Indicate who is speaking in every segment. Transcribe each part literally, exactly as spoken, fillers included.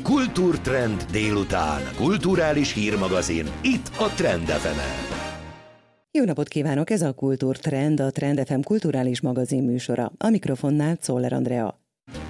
Speaker 1: Kultúrtrend délután. Kulturális hírmagazin. Itt a Trend ef emen.
Speaker 2: Jó napot kívánok! Ez a Kultúrtrend, a Trend ef em kulturális magazin műsora. A mikrofonnál Czoller Andrea.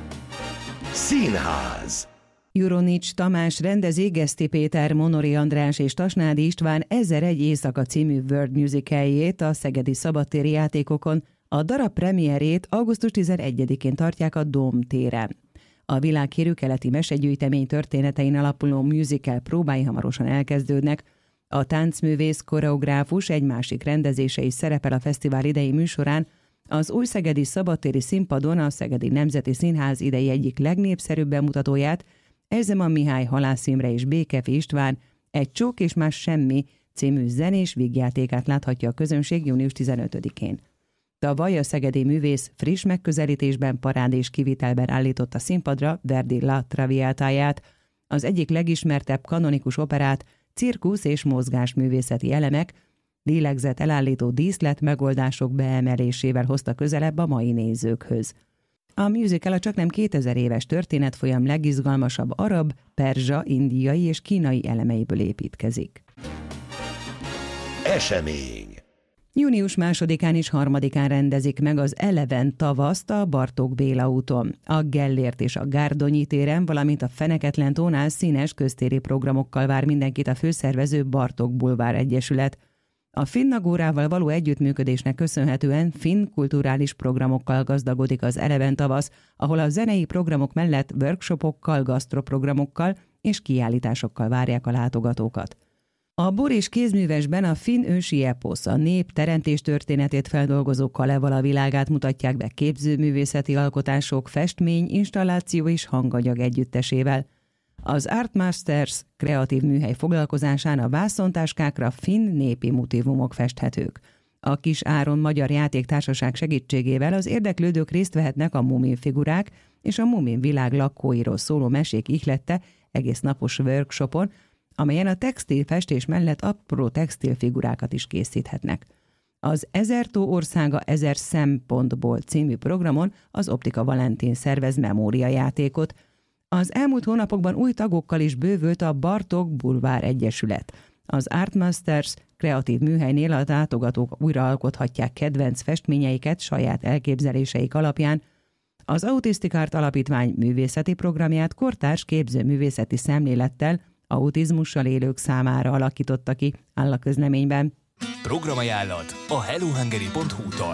Speaker 1: Színház.
Speaker 2: Juronics Tamás rendezi, Geszti Péter, Monori András és Tasnádi István Ezer-egy éjszaka című World Musicaljét a szegedi szabadtéri játékokon. A darab premierét augusztus tizenegyedikén tartják a Dóm téren. A világhírű keleti mesegyűjtemény történetein alapuló musical próbái hamarosan elkezdődnek. A táncművész, koreográfus egy másik rendezése is szerepel a fesztivál idei műsorán. Az új szegedi szabadtéri színpadon a Szegedi Nemzeti Színház idei egyik legnépszerűbb bemutatóját, Erzsébet Mihály, Halász Imre és Békefi István Egy csók és más semmi című zenés vígjátékát láthatja a közönség június tizenötödikén. Tavaly a szegedi művész friss megközelítésben, parád és kivitelben állította színpadra Verdi La Traviatáját, az egyik legismertebb kanonikus operát, cirkusz és mozgásművészeti elemek, lélegzet elállító díszlet megoldások beemelésével hozta közelebb a mai nézőkhöz. A musical a csaknem kétezer éves történetfolyam legizgalmasabb arab, perzsa, indiai és kínai elemeiből építkezik.
Speaker 1: Esemény.
Speaker 2: Június másodikán és harmadikán rendezik meg az Eleven tavaszt a Bartók Béla úton. A Gellért és a Gárdonyi téren, valamint a Feneketlen tónál színes köztéri programokkal vár mindenkit a főszervező Bartók Bulvár Egyesület. A Finnagórával való együttműködésnek köszönhetően finn kulturális programokkal gazdagodik az Eleven tavasz, ahol a zenei programok mellett workshopokkal, gasztroprogramokkal és kiállításokkal várják a látogatókat. A bor és kézművesben a finn ősi eposz, a nép teremtés történetét feldolgozó Kalevala világát mutatják be képzőművészeti alkotások, festmény, installáció és hanganyag együttesével. Az Art Masters kreatív műhely foglalkozásán a vászontáskákra finn népi motívumok festhetők. A Kis Áron Magyar Játéktársaság segítségével az érdeklődők részt vehetnek a Mumin figurák és a Mumin világ lakóiról szóló mesék ihlette egész napos workshopon, amelyen a textilfestés mellett apró textilfigurákat is készíthetnek. Az Ezer tó országa ezer szempontból című programon az Optika Valentin szervez memóriajátékot. Az elmúlt hónapokban új tagokkal is bővült a Bartók Bulvár Egyesület. Az Art Masters kreatív műhelynél a látogatók újraalkothatják kedvenc festményeiket saját elképzeléseik alapján. Az Autistic Art Alapítvány művészeti programját kortárs képzőművészeti szemlélettel autizmussal élők számára alakította ki, áll a közleményben.
Speaker 3: Programajánlat a hellohungary pont hu-tól.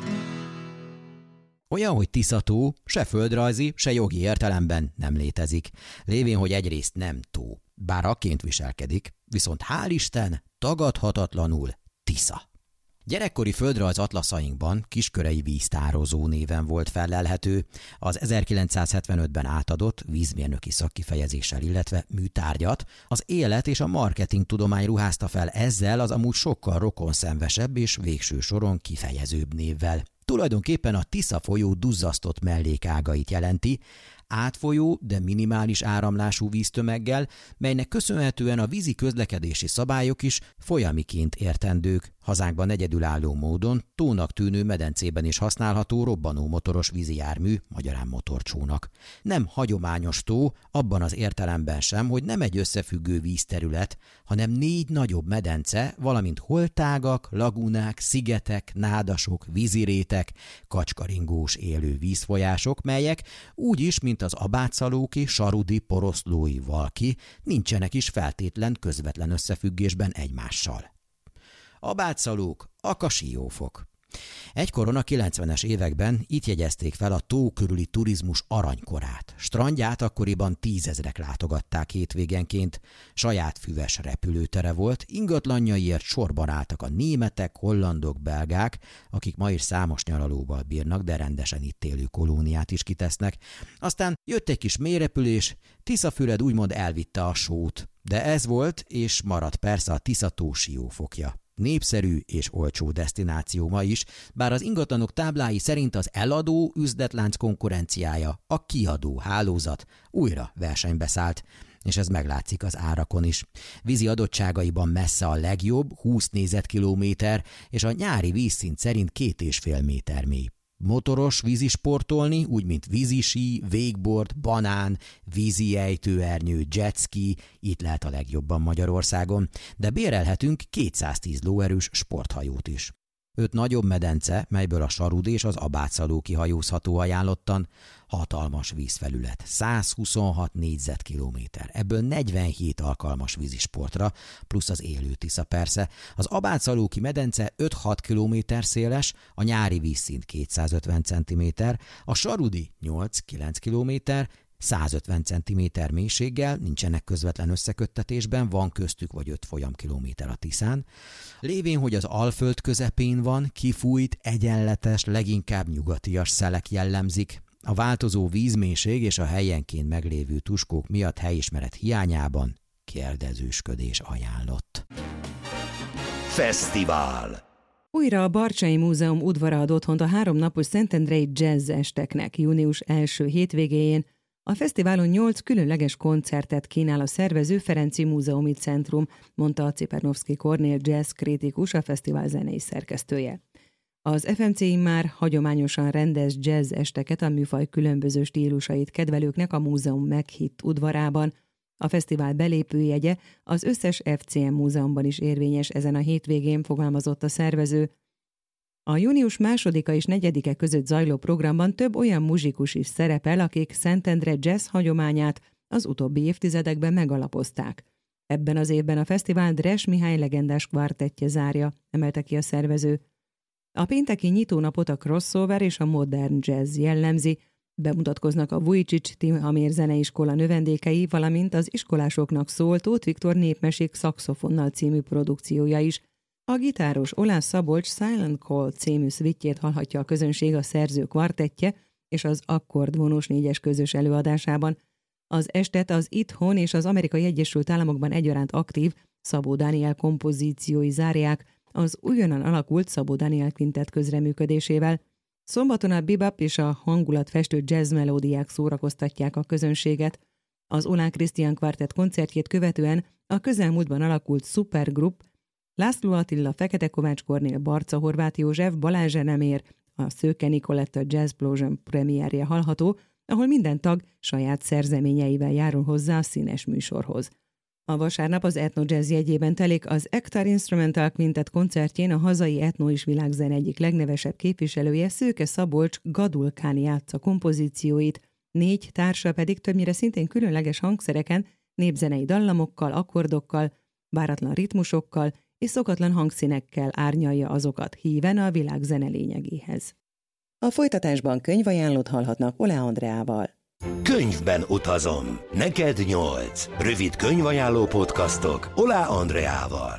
Speaker 4: Olyan, hogy Tisza-tó se földrajzi, se jogi értelemben nem létezik. Lévén, hogy egyrészt nem tó, bár akként viselkedik, viszont hál' Isten tagadhatatlanul Tisza. Gyerekkori földrajz atlaszainkban Kiskörei víztározó néven volt fellelhető, az ezerkilencszázhetvenötben átadott vízmérnöki szakkifejezéssel, illetve műtárgyat az élet és a marketing tudomány ruházta fel ezzel az amúgy sokkal rokonszenvesebb és végső soron kifejezőbb névvel. Tulajdonképpen a Tisza folyó duzzasztott mellékágait jelenti, átfolyó, de minimális áramlású víztömeggel, melynek köszönhetően a vízi közlekedési szabályok is folyamiként értendők. Hazánkban egyedülálló módon tónak tűnő medencében is használható robbanó motoros vízi jármű, magyarán motorcsónak. Nem hagyományos tó, abban az értelemben sem, hogy nem egy összefüggő vízterület, hanem négy nagyobb medence, valamint holtágak, lagúnák, szigetek, nádasok, vízirétek, kacskaringós élő vízfolyások, melyek úgy is, mint az Abátszalóki, Sarudi, Poroszlói, Valki nincsenek is feltétlen közvetlen összefüggésben egymással. Abátszalók, Akasiófok. Egykoron a kilencvenes években itt jegyezték fel a tó körüli turizmus aranykorát. Strandját akkoriban tízezrek látogatták hétvégenként, saját füves repülőtere volt, ingatlanjaiért sorban álltak a németek, hollandok, belgák, akik ma is számos nyaralóval bírnak, de rendesen itt élő kolóniát is kitesznek. Aztán jött egy kis mélyrepülés, Tiszafüred úgymond elvitte a sót, de ez volt és maradt persze a Tisza-tó siófokja. Népszerű és olcsó desztináció ma is, bár az ingatlanok táblái szerint az eladó üzletlánc konkurenciája, a kiadó hálózat újra versenybe szállt, és ez meglátszik az árakon is. Vízi adottságaiban messze a legjobb, húsz négyzetkilométer, és a nyári vízszint szerint két és fél méter mély. Motoros vízisportolni, úgy mint vízisí, wakeboard, banán, vízi ejtőernyő, jetski, itt lehet a legjobban Magyarországon, de bérelhetünk kétszáztíz lóerős sporthajót is. Öt nagyobb medence, melyből a Sarudi és az Abátszaló kihajózható ajánlottan, hatalmas vízfelület, száz huszonhat négyzetkilométer, ebből negyvenhét alkalmas vízisportra, plusz az élő Tisza persze. Az Abátszalóki medence öt-hat kilométer széles, a nyári vízszint kétszázötven centiméter, a Sarudi nyolc-kilenc kilométer, százötven centiméter mélységgel, nincsenek közvetlen összeköttetésben, van köztük vagy öt folyamkilométer a Tiszán. Lévén, hogy az Alföld közepén van, kifújt, egyenletes, leginkább nyugatias szelek jellemzik. A változó vízmélység és a helyenként meglévő tuskók miatt helyismeret hiányában kérdezősködés ajánlott.
Speaker 1: Fesztivál.
Speaker 2: Újra a Barcsay Múzeum udvara ad otthont a háromnapos Szentendrei jazz esteknek június első hétvégéjén. A fesztiválon nyolc különleges koncertet kínál a szervező Ferenczy Múzeumi Centrum, mondta a Cipernovszky Kornél jazz kritikus, a fesztivál zenei szerkesztője. Az ef em cé immár hagyományosan rendez jazz esteket a műfaj különböző stílusait kedvelőknek a múzeum meghitt udvarában. A fesztivál belépőjegye az összes ef cé em múzeumban is érvényes ezen a hétvégén, fogalmazott a szervező. A június másodika és negyedike között zajló programban több olyan muzsikus is szerepel, akik Szentendre jazz hagyományát az utóbbi évtizedekben megalapozták. Ebben az évben a fesztivál Dres Mihály legendás kvartettje zárja, emelte ki a szervező. A pénteki nyitónapot a crossover és a modern jazz jellemzi, bemutatkoznak a Vujicic Tihamér zeneiskola növendékei, valamint az iskolásoknak szólt Tóth Viktor népmesék szaxofonnal című produkciója is. A gitáros Olász Szabolcs Silent Call című szvittjét hallhatja a közönség a szerző kvartettje és az akkordvonós négyes közös előadásában. Az estet az itthon és az Amerikai Egyesült Államokban egyaránt aktív Szabó Dániel kompozíciói zárják az újonnan alakult Szabó Dániel Quintet közreműködésével. Szombaton a bebop és a hangulatfestő jazz melódiák szórakoztatják a közönséget. Az Olán Krisztián Kvartett koncertjét követően a közelmúltban alakult Supergroup, László Attila, Fekete Kovács Kornél, Barca Horváth József, Balázs Enemér, a Szőke Nikoletta Jazzplosion premierje hallható, ahol minden tag saját szerzeményeivel járul hozzá a színes műsorhoz. A vasárnap az Etno Jazz jegyében telik az Ektar Instrumental Quintet koncertjén a hazai etno és világzene egyik legnevesebb képviselője, Szőke Szabolcs Gadulkán játsza kompozícióit, négy társa pedig többnyire szintén különleges hangszereken, népzenei dallamokkal, akkordokkal, váratlan ritmusokkal és szokatlan hangszínekkel árnyalja azokat, híven a világzene lényegéhez. A folytatásban könyvajánlót hallhatnak Olá Andreával.
Speaker 1: Könyvben utazom. Neked nyolc. Rövid könyvajánló podcastok Olá Andreával.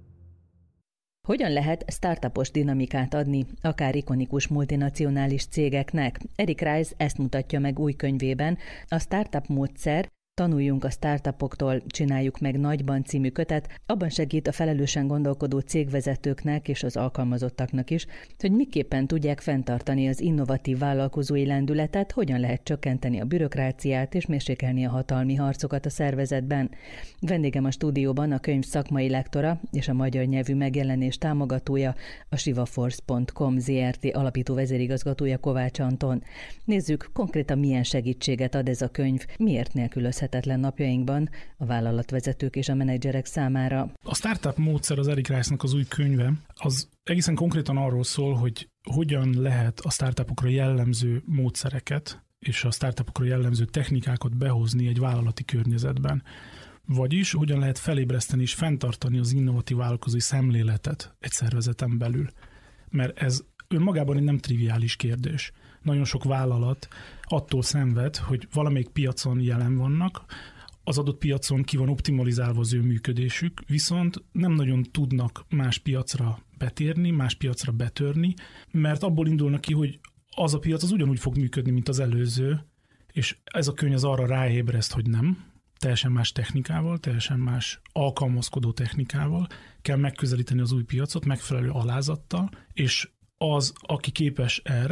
Speaker 5: Hogyan lehet startupos dinamikát adni, akár ikonikus multinacionális cégeknek? Eric Rice ezt mutatja meg új könyvében, a Startup módszer, Tanuljunk a startupoktól, csináljuk meg nagyban című kötet, abban segít a felelősen gondolkodó cégvezetőknek és az alkalmazottaknak is, hogy miképpen tudják fenntartani az innovatív vállalkozói lendületet, hogyan lehet csökkenteni a bürokráciát és mérsékelni a hatalmi harcokat a szervezetben. Vendégem a stúdióban a könyv szakmai lektora és a magyar nyelvű megjelenés támogatója, a sivaforce pont com Zrt. Alapító vezérigazgatója Kovács Anton. Nézzük, konkrétan milyen segítséget ad ez a könyv, miért nélkülözhetetlen napjainkban a vállalatvezetők és a menedzserek számára.
Speaker 6: A Startup módszer, az Eric Rice-nak az új könyve, az egészen konkrétan arról szól, hogy hogyan lehet a startupokra jellemző módszereket és a startupokra jellemző technikákat behozni egy vállalati környezetben. Vagyis hogyan lehet felébreszteni és fenntartani az innovatív vállalkozói szemléletet egy szervezeten belül. Mert ez önmagában egy nem triviális kérdés. Nagyon sok vállalat attól szenved, hogy valamelyik piacon jelen vannak, az adott piacon ki van optimalizálva az ő működésük, viszont nem nagyon tudnak más piacra betérni, más piacra betörni, mert abból indulnak ki, hogy az a piac az ugyanúgy fog működni, mint az előző, és ez a könyv az arra ráébreszt, hogy nem. Teljesen más technikával, teljesen más alkalmazkodó technikával kell megközelíteni az új piacot, megfelelő alázattal, és az, aki képes erre,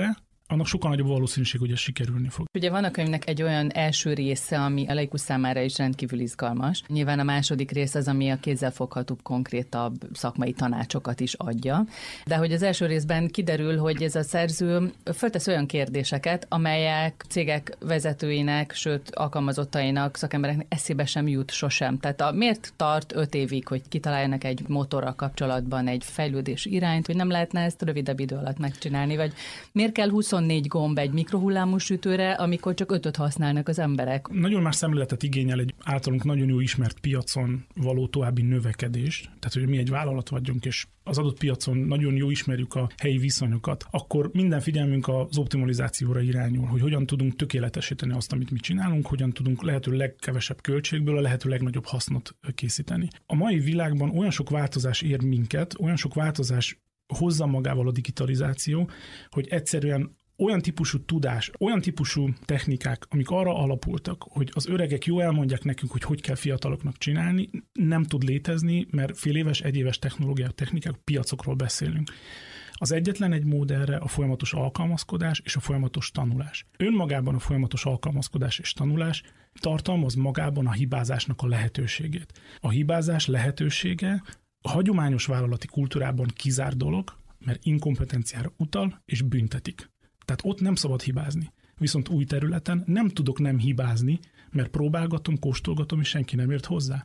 Speaker 6: annak sokkal nagyobb valószínűség, hogy ez sikerülni fog.
Speaker 5: Ugye van a könyvnek egy olyan első része, ami a laikus számára is rendkívül izgalmas. Nyilván a második rész az, ami a kézzelfoghatóbb, konkrétabb szakmai tanácsokat is adja. De hogy az első részben kiderül, hogy ez a szerző föltesz olyan kérdéseket, amelyek cégek vezetőinek, sőt alkalmazottainak, szakembereknek eszébe sem jut sosem. Tehát a, miért tart öt évig, hogy kitaláljanak egy motorral kapcsolatban egy fejlődés irányt, hogy nem lehetne ezt rövidebb idő alatt megcsinálni, vagy miért kell huszonnégy gomb egy mikrohullámú sütőre, amikor csak ötöt használnak az emberek?
Speaker 6: Nagyon más szemléletet igényel egy általunk nagyon jó ismert piacon való további növekedés. Tehát, hogy mi egy vállalat vagyunk, és az adott piacon nagyon jó ismerjük a helyi viszonyokat, akkor minden figyelmünk az optimalizációra irányul, hogy hogyan tudunk tökéletesíteni azt, amit mi csinálunk, hogyan tudunk lehető legkevesebb költségből a lehető legnagyobb hasznot készíteni. A mai világban olyan sok változás ér minket, olyan sok változás hozza magával a digitalizáció, hogy egyszerűen olyan típusú tudás, olyan típusú technikák, amik arra alapultak, hogy az öregek jól elmondják nekünk, hogy hogy kell fiataloknak csinálni, nem tud létezni, mert fél éves, egyéves technológiák, technikák, piacokról beszélünk. Az egyetlen egy mód erre a folyamatos alkalmazkodás és a folyamatos tanulás. Önmagában a folyamatos alkalmazkodás és tanulás tartalmaz magában a hibázásnak a lehetőségét. A hibázás lehetősége a hagyományos vállalati kultúrában kizárt dolog, mert inkompetenciára utal és büntetik. Tehát ott nem szabad hibázni. Viszont új területen nem tudok nem hibázni, mert próbálgatom, kóstolgatom, és senki nem ért hozzá.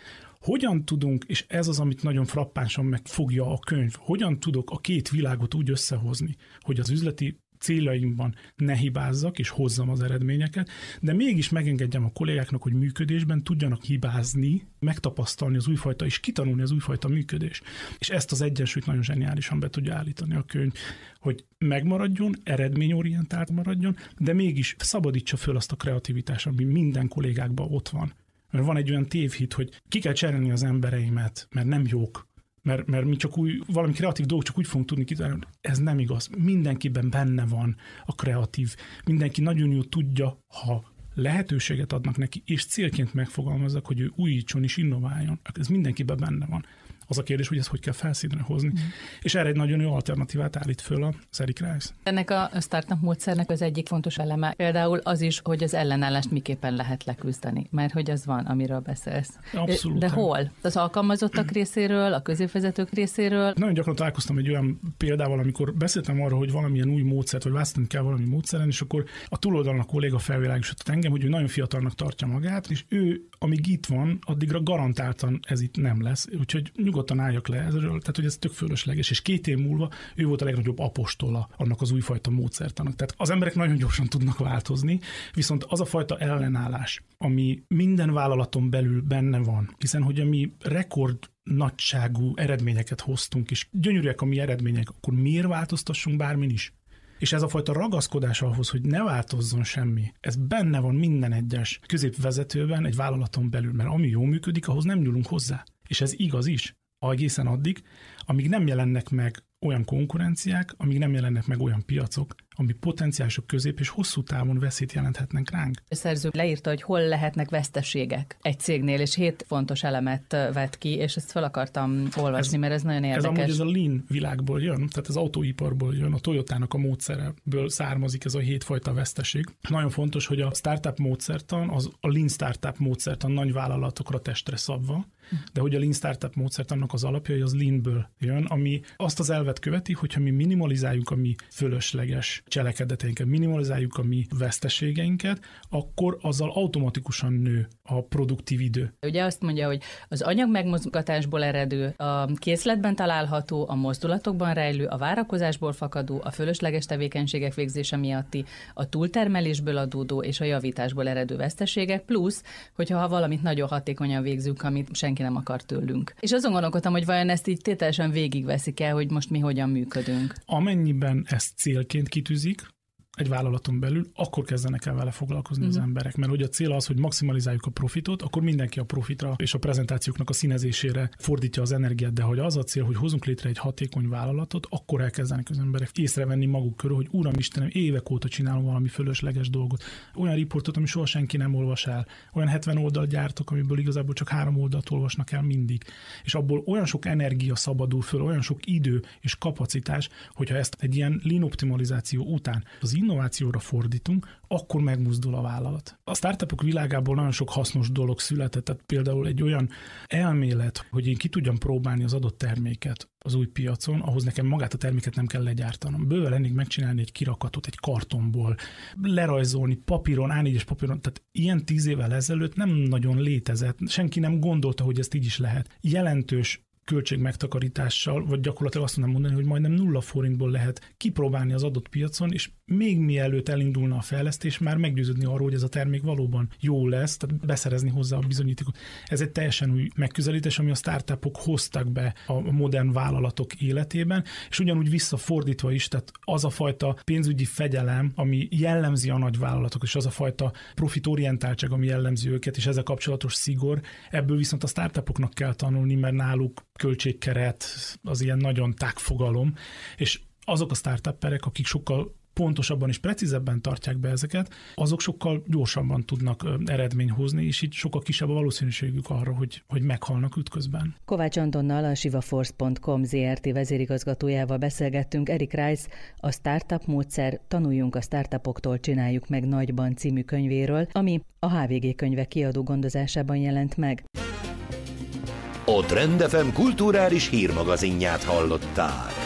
Speaker 6: Hogyan tudunk, és ez az, amit nagyon frappánsan megfogja a könyv, hogyan tudok a két világot úgy összehozni, hogy az üzleti céljaimban ne hibázzak, és hozzam az eredményeket, de mégis megengedjem a kollégáknak, hogy működésben tudjanak hibázni, megtapasztalni az újfajta, és kitanulni az újfajta működés. És ezt az egyensúlyt nagyon zseniálisan be tudja állítani a könyv, hogy megmaradjon, eredményorientált maradjon, de mégis szabadítsa föl azt a kreativitást, ami minden kollégákban ott van. Mert van egy olyan tévhit, hogy ki kell cserélni az embereimet, mert nem jók, mert, mert mi csak úgy, valami kreatív dolgok csak úgy fogunk tudni kitalálni. Ez nem igaz. Mindenkiben benne van a kreatív. Mindenki nagyon jól tudja, ha lehetőséget adnak neki, és célként megfogalmazzak, hogy ő újítson és innováljon. Ez mindenkiben benne van. Az a kérdés, hogy ezt hogy kell felszínre hozni. Mm. És erre egy nagyon jó alternatívát állít föl az Eric Rice.
Speaker 5: Ennek a startup módszernek az egyik fontos eleme például az is, hogy az ellenállást miképpen lehet leküzdeni, mert hogy az van, amiről beszélsz.
Speaker 6: Abszolút.
Speaker 5: De hol? Az alkalmazottak részéről, a középvezetők részéről?
Speaker 6: Nagyon gyakran találkoztam egy olyan példával, amikor beszéltem arról, hogy valamilyen új módszert, vagy választani kell valami módszeren, és akkor a túloldalon a kolléga felvilágosított engem, hogy ő nagyon fiatalnak tartja magát, és ő, amíg itt van, addigra garantáltan ez itt nem lesz. Úgyhogy nyugodtan álljak le ezről, tehát hogy ez tök fölösleges, és két év múlva ő volt a legnagyobb apostola annak az újfajta módszertanak. Tehát az emberek nagyon gyorsan tudnak változni, viszont az a fajta ellenállás, ami minden vállalaton belül benne van, hiszen hogy a mi rekord nagyságú eredményeket hoztunk, és gyönyörűek a mi eredmények, akkor miért változtassunk bármin is? És ez a fajta ragaszkodás ahhoz, hogy ne változzon semmi, ez benne van minden egyes középvezetőben, egy vállalaton belül, mert ami jól működik, ahhoz nem nyúlunk hozzá. És ez igaz is, egészen addig, amíg nem jelennek meg olyan konkurenciák, amíg nem jelennek meg olyan piacok, ami potenciálisok közép és hosszú távon veszélyt jelenthetnek ránk.
Speaker 5: A szerző leírta, hogy hol lehetnek veszteségek egy cégnél, és hét fontos elemet vett ki, és ezt fel akartam olvasni, ez, mert ez nagyon érdekes.
Speaker 6: Ez amúgy ez a lean világból jön, tehát az autóiparból jön, a Toyotának a módszereből származik ez a hétfajta veszteség. Nagyon fontos, hogy a startup módszertan, az a lean startup módszertan nagy vállalatokra testre szabva, de hogy a lean startup módszertannak az alapja, az leanből jön, ami azt az elvet követi, hogyha mi minimalizáljuk a mi fölösleges cselekedeteinket, minimalizáljuk a mi veszteségeinket, akkor azzal automatikusan nő a produktív idő.
Speaker 5: Ugye azt mondja, hogy az anyag megmozgatásból eredő, a készletben található, a mozdulatokban rejlő, a várakozásból fakadó, a fölösleges tevékenységek végzése miatti, a túltermelésből adódó és a javításból eredő veszteségek, plusz, hogyha ha valamit nagyon hatékonyan végzünk, amit senki nem akar tőlünk. És azon gondolkodtam, hogy vajon ezt így tételesen végigveszik el, hogy most mi hogyan működünk.
Speaker 6: Amennyiben ezt célként kitűzik, egy vállalaton belül, akkor kezdenek el vele foglalkozni uh-huh. az emberek. Mert hogy a cél az, hogy maximalizáljuk a profitot, akkor mindenki a profitra és a prezentációknak a színezésére fordítja az energiát, de hogy az a cél, hogy hozunk létre egy hatékony vállalatot, akkor elkezdenek az emberek észrevenni maguk körül, hogy Uram Istenem, évek óta csinálom valami fölösleges dolgot. Olyan riportot, ami soha senki nem olvas el. Olyan hetven oldalt gyártok, amiből igazából csak három oldalt olvasnak el mindig. És abból olyan sok energia szabadul föl, olyan sok idő és kapacitás, hogyha ezt egy ilyen lean optimalizáció után az innovációra fordítunk, akkor megmozdul a vállalat. A startupok világából nagyon sok hasznos dolog született, tehát például egy olyan elmélet, hogy én ki tudjam próbálni az adott terméket az új piacon, ahhoz nekem magát a terméket nem kell legyártanom. Bőven lennék megcsinálni egy kirakatot egy kartonból, lerajzolni papíron, á négyes papíron, tehát ilyen tíz évvel ezelőtt nem nagyon létezett, senki nem gondolta, hogy ezt így is lehet. Jelentős költségmegtakarítással, vagy gyakorlatilag azt mondom mondani, hogy majdnem nulla forintból lehet kipróbálni az adott piacon, és még mielőtt elindulna a fejlesztés, már meggyőződni arról, hogy ez a termék valóban jó lesz, tehát beszerezni hozzá a bizonyítékot. Ez egy teljesen új megközelítés, ami a startupok hoztak be a modern vállalatok életében, és ugyanúgy visszafordítva is, tehát az a fajta pénzügyi fegyelem, ami jellemzi a nagy vállalatok, és az a fajta profitorientáltság, ami jellemzi őket, és ezzel kapcsolatos szigor, ebből viszont a startupoknak kell tanulni, mert náluk költségkeret az ilyen nagyon tág fogalom, és azok a startupperek, akik sokkal pontosabban és precízebben tartják be ezeket, azok sokkal gyorsabban tudnak eredményt hozni, és így sokkal kisebb a valószínűségük arra, hogy, hogy meghalnak ütközben.
Speaker 5: Kovács Antonnal, a sivaforce pont com zé er té vezérigazgatójával beszélgettünk. Eric Rice a Startup módszer Tanuljunk a startupoktól, csináljuk meg nagyban című könyvéről, ami a há vé gé könyvek kiadó gondozásában jelent meg.
Speaker 1: A Trend ef em kulturális hírmagazinját hallottál.